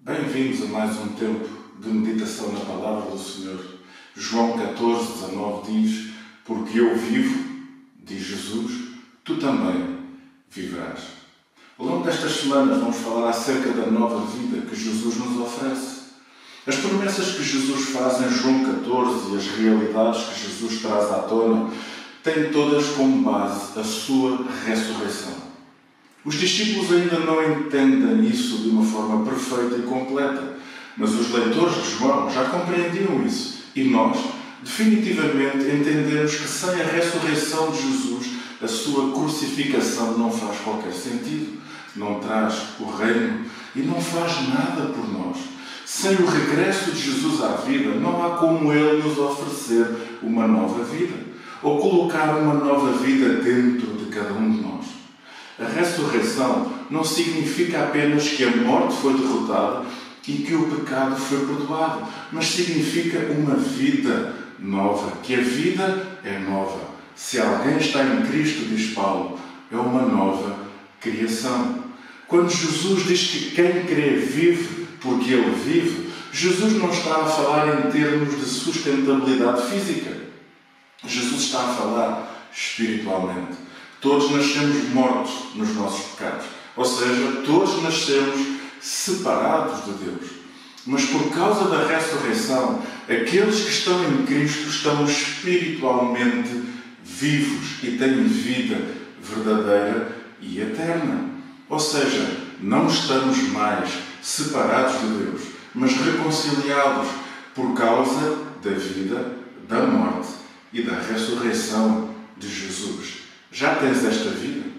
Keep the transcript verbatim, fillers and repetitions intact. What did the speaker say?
Bem-vindos a mais um tempo de meditação na Palavra do Senhor. João catorze, dezanove diz: porque eu vivo, diz Jesus, tu também viverás. Ao longo destas semanas vamos falar acerca da nova vida que Jesus nos oferece. As promessas que Jesus faz em João catorze e as realidades que Jesus traz à tona têm todas como base a sua ressurreição. Os discípulos ainda não entendem isso de uma forma perfeita e completa, mas os leitores de João já compreendiam isso e nós, definitivamente, entendemos que sem a ressurreição de Jesus, a sua crucificação não faz qualquer sentido, não traz o reino e não faz nada por nós. Sem o regresso de Jesus à vida, não há como Ele nos oferecer uma nova vida ou colocar uma nova vida dentro de cada um de nós. A ressurreição não significa apenas que a morte foi derrotada e que o pecado foi perdoado, mas significa uma vida nova, que a vida é nova. Se alguém está em Cristo, diz Paulo, é uma nova criação. Quando Jesus diz que quem crê vive porque Ele vive, Jesus não está a falar em termos de sustentabilidade física. Jesus está a falar espiritualmente. Todos nascemos mortos nos nossos pecados. Ou seja, todos nascemos separados de Deus. Mas por causa da ressurreição, aqueles que estão em Cristo estão espiritualmente vivos e têm vida verdadeira e eterna. Ou seja, não estamos mais separados de Deus, mas reconciliados por causa da vida, da morte e da ressurreição de Jesus. Já tens esta vida?